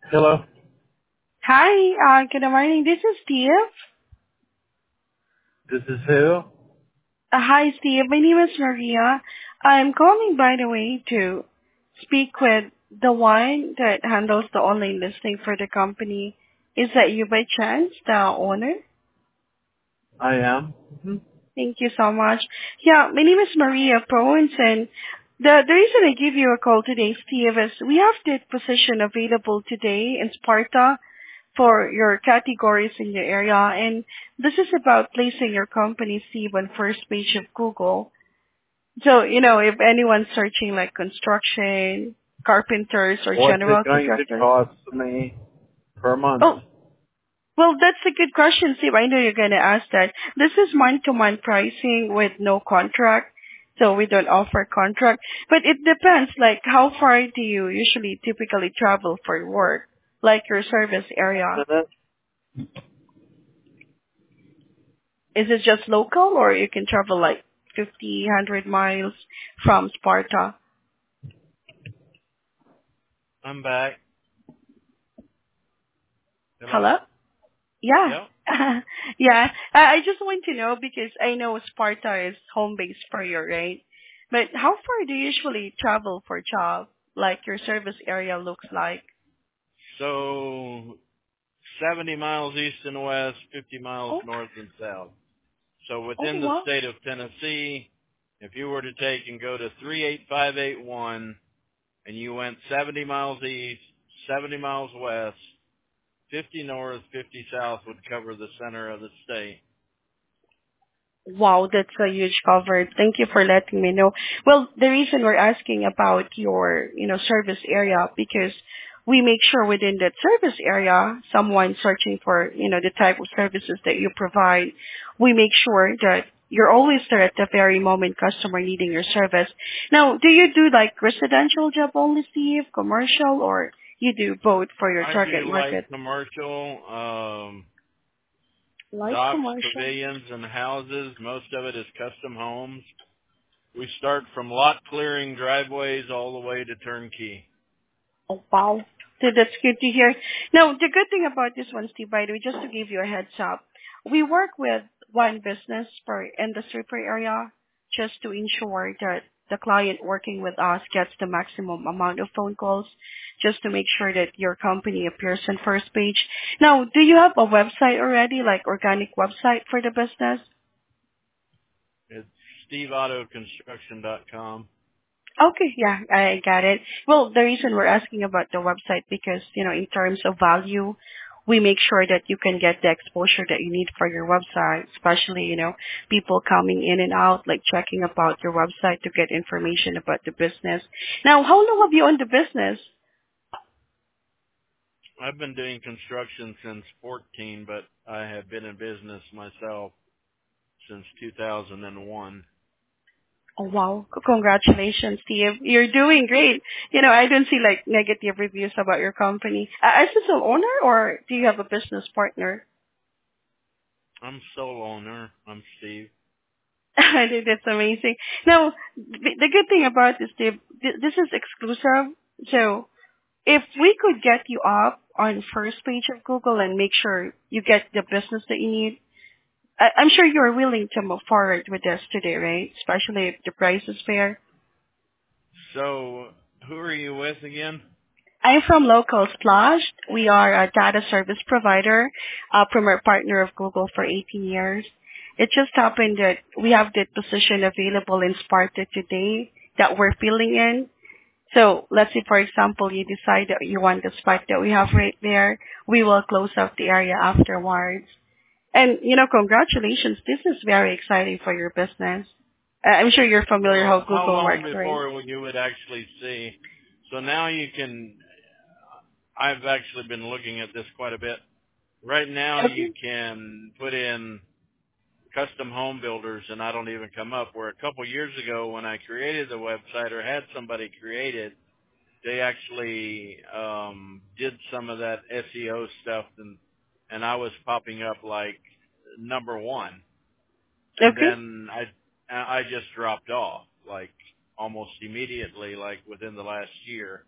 Hello. Hi, good morning. This is Steve. This is who? Hi, Steve. My name is Maria. I'm calling, by the way, to speak with the one that handles the online listing for the company. Is that you by chance, the owner? I am. Thank you so much. Yeah, my name is Maria Pons, and the reason I give you a call today, Steve, is we have the position available today in Sparta for your categories in your area, and this is about placing your company, Steve, on first page of Google. So, if anyone's searching like construction, carpenters, or What's it general going to contractors. cost me per month? Oh, well, that's a good question, Steve. I know you're going to ask that. This is month-to-month pricing with no contract, so we don't offer contract. But it depends, like how far do you usually typically travel for work, like your service area? Minute? Is it just local, or you can travel like 50, 100 miles from Sparta? I'm back. Hello? Hello? Yeah. Yep. Yeah. I just want to know because I know Sparta is home base for you, right? But how far do you usually travel for job? Like your service area looks like? So 70 miles east and west, 50 miles Oh, north and south. So oh within the wow. state of Tennessee, if you were to take and go to 38581 and you went 70 miles east, 70 miles west, 50 north, 50 south would cover the center of the state. Wow, that's a huge cover. Thank you for letting me know. Well, the reason we're asking about your, service area because we make sure within that service area, someone searching for, the type of services that you provide, we make sure that you're always there at the very moment customer needing your service. Now, do you do like residential job only, Steve, commercial, or you do both for your I target do light market? commercial, Light docks, commercial. pavilions, and houses. Most of it is custom homes. We start from lot clearing driveways all the way to turnkey. Oh, wow. So that's good to hear. Now, the good thing about this one, Steve, by the way, just to give you a heads up, we work with one business per industry per area just to ensure that the client working with us gets the maximum amount of phone calls just to make sure that your company appears on first page. Now, do you have a website already, like organic website for the business? It's steveautoconstruction.com. Okay, yeah, I got it. Well, the reason we're asking about the website because, in terms of value, we make sure that you can get the exposure that you need for your website, especially, people coming in and out, like checking about your website to get information about the business. Now, how long have you owned the business? I've been doing construction since 14, but I have been in business myself since 2001. Oh, wow. Congratulations, Steve. You're doing great. I don't see like negative reviews about your company. Is this an owner or do you have a business partner? I'm sole owner. I'm Steve. I think that's amazing. Now, the good thing about this, Dave, this is exclusive. So if we could get you up on first page of Google and make sure you get the business that you need, I'm sure you're willing to move forward with this today, right? Especially if the price is fair. So who are you with again? I'm from Local Splash. We are a data service provider, a premier partner of Google for 18 years. It just happened that we have that position available in Sparta today that we're filling in. So let's say, for example, you decide that you want the spot that we have right there. We will close up the area afterwards. And, congratulations. This is very exciting for your business. I'm sure you're familiar how So how Google long works, right? before you would actually see? So now you can, I've actually been looking at this quite a bit. Right now you Okay. can put in custom home builders and I don't even come up. Where a couple years ago when I created the website or had somebody create it, they actually did some of that SEO stuff and I was popping up like number one. And Okay. then I just dropped off like almost immediately, like within the last year.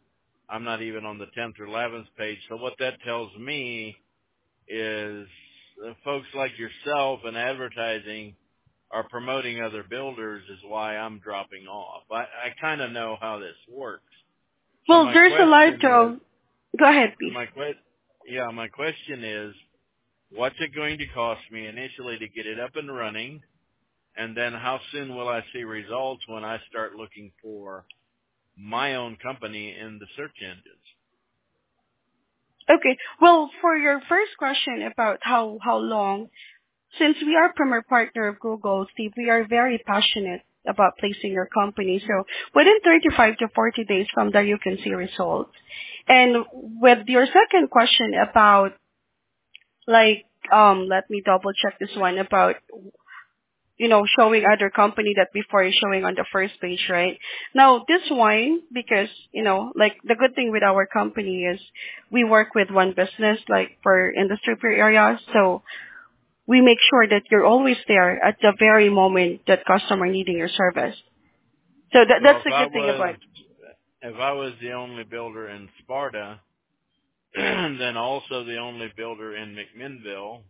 I'm not even on the 10th or 11th page. So what that tells me is folks like yourself and advertising are promoting other builders is why I'm dropping off. I kind of know how this works. So Well, my there's a lot question is, of. Go ahead, please. my question is, what's it going to cost me initially to get it up and running? And then how soon will I see results when I start looking for my own company in the search engines? Okay. Well, for your first question about how long, since we are premier partner of Google, Steve, we are very passionate about placing your company. So within 35 to 40 days from there, you can see results. And with your second question about like, let me double check this one about showing other company that before is showing on the first page, right? Now, this one, because, like the good thing with our company is we work with one business, like for industry per area. So we make sure that you're always there at the very moment that customer needing your service. So Well, that's the good thing about. if I was the only builder in Sparta, then also the only builder in McMinnville,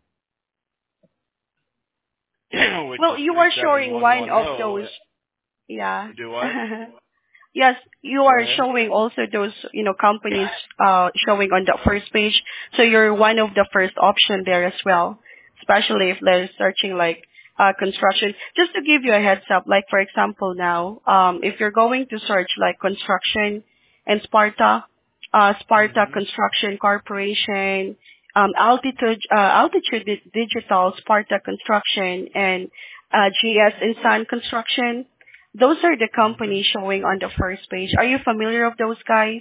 which Well, is you are showing one of 37110. those. Yeah. Do what? Yes, you Go are ahead. showing also those, companies showing on the first page. So you're one of the first option there as well, especially if they're searching like construction. Just to give you a heads up, like for example now, if you're going to search like construction and Sparta Hmm. Construction Corporation, Altitude Digital, Sparta Construction, and GS Insan Construction, those are the Hmm. companies showing on the first page. Are you familiar with those guys?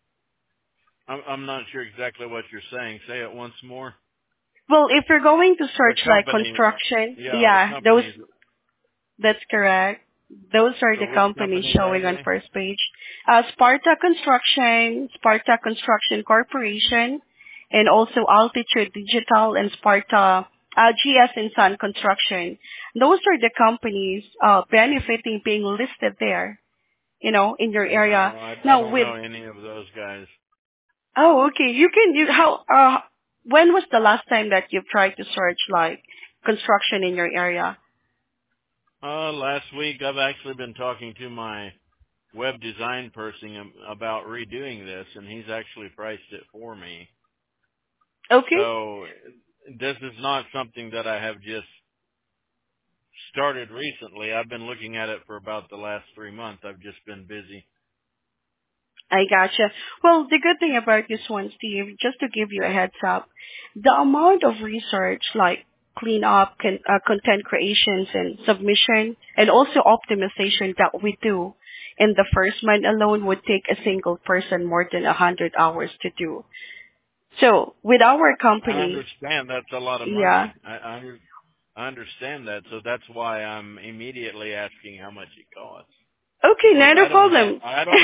I'm not sure exactly what you're saying. Say it once more. Well, if you're going to The search like company, construction, the yeah, companies. that's correct. Those are So the which companies companies are showing on they? first page. Sparta Construction, Sparta Construction Corporation, and also Altitude Digital and Sparta, GS and Sun Construction. Those are the companies benefiting being listed there, in your No, area. I Now don't with know any of those guys. Oh, okay. When was the last time that you've tried to search like construction in your area? Last week I've actually been talking to my web design person about redoing this, and he's actually priced it for me. Okay. So this is not something that I have just started recently. I've been looking at it for about the last 3 months. I've just been busy. I gotcha. Well, the good thing about this one, Steve, just to give you a heads up, the amount of research, like cleanup, content creations and submission, and also optimization that we do in the first month alone would take a single person more than 100 hours to do. So with our I company, understand that's a lot of yeah. money. I understand that, so that's why I'm immediately asking how much it costs. Okay, Look, not a problem.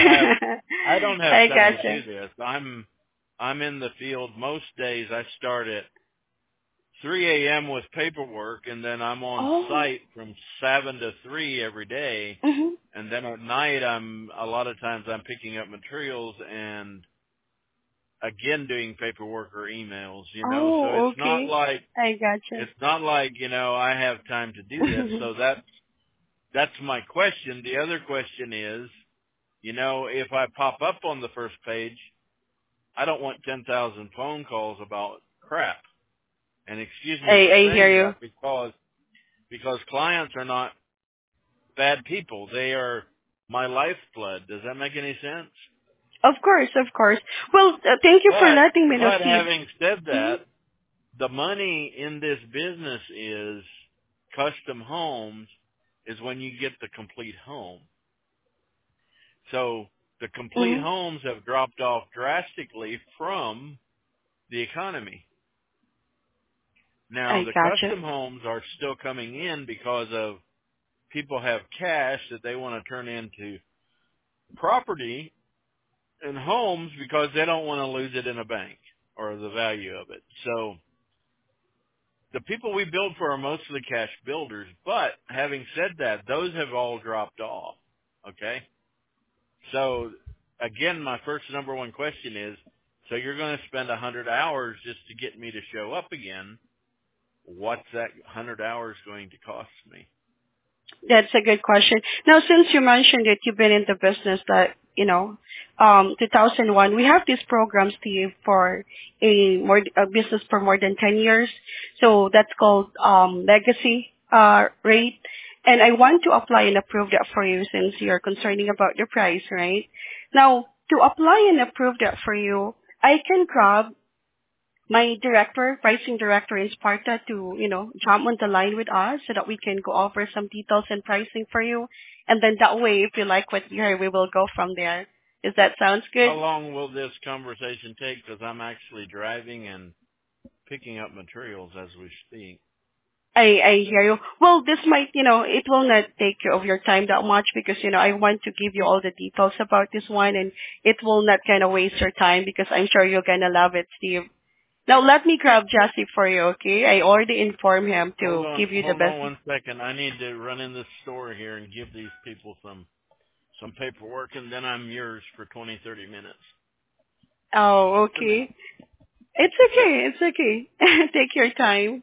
I don't have I time to gotcha. do this. I'm in the field most days. I start at 3 a.m. with paperwork, and then I'm on Oh. site from 7 to 3 every day. Hmm. And then at night, a lot of times I'm picking up materials and again doing paperwork or emails. So Oh, okay. I gotcha. it's not like I have time to do this. So that's my question. The other question is, if I pop up on the first page, I don't want 10,000 phone calls about crap. And excuse me for I hear saying you. that because clients are not bad people. They are my lifeblood. Does that make any sense? Of course, of course. Well, thank you for letting me know, But Steve. having said Hmm. that, the money in this business is custom homes is when you get the complete home. So the complete Hmm. homes have dropped off drastically from the economy. Now, I the gotcha. custom homes are still coming in because of people have cash that they want to turn into property and homes because they don't want to lose it in a bank or the value of it. So the people we build for are mostly cash builders, but having said that, those have all dropped off. Okay? So again, my first number one question is, so you're going to spend 100 hours just to get me to show up again. What's that 100 hours going to cost me? That's a good question. Now, since you mentioned that you've been in the business that, 2001, we have this program, Steve, for a business for more than 10 years. So that's called legacy rate. And I want to apply and approve that for you since you're concerning about the price, right? Now, to apply and approve that for you, I can grab my pricing director in Sparta to, jump on the line with us so that we can go over some details and pricing for you. And then that way, if you like what you hear, we will go from there. Does that sound good? How long will this conversation take? Because I'm actually driving and picking up materials as we speak. I hear you. Well, this might, it will not take of your time that much because, I want to give you all the details about this one and it will not kind of waste your time because I'm sure you're going to love it, Steve. Now, let me grab Jesse for you, okay? I already informed him to give you the best. Hold on 1 second. I need to run in the store here and give these people some paperwork, and then I'm yours for 20, 30 minutes. Oh, okay. It's okay. It's okay. Take your time.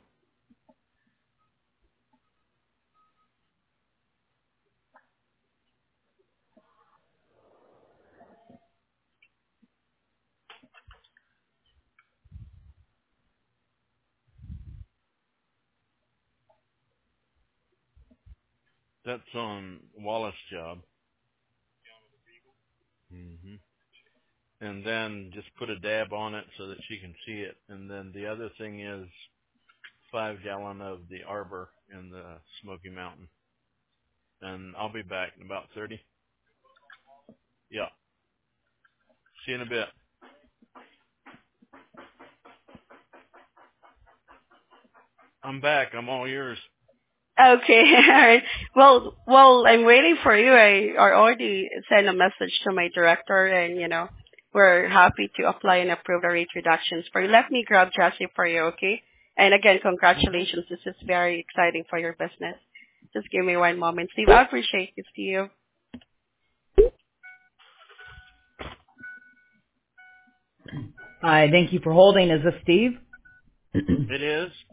That's on Wallace job. And then just put a dab on it so that she can see it. And then the other thing is 5 gallon of the Arbor in the Smoky Mountain. And I'll be back in about 30. Yeah. See you in a bit. I'm back. I'm all yours. Okay, all right. Well, I'm waiting for you. I already sent a message to my director, and we're happy to apply and approve the rate reductions for you. Let me grab Jesse for you, okay? And again, congratulations. This is very exciting for your business. Just give me 1 moment, Steve. I appreciate it, Steve. Hi, thank you for holding. Is this Steve? It is.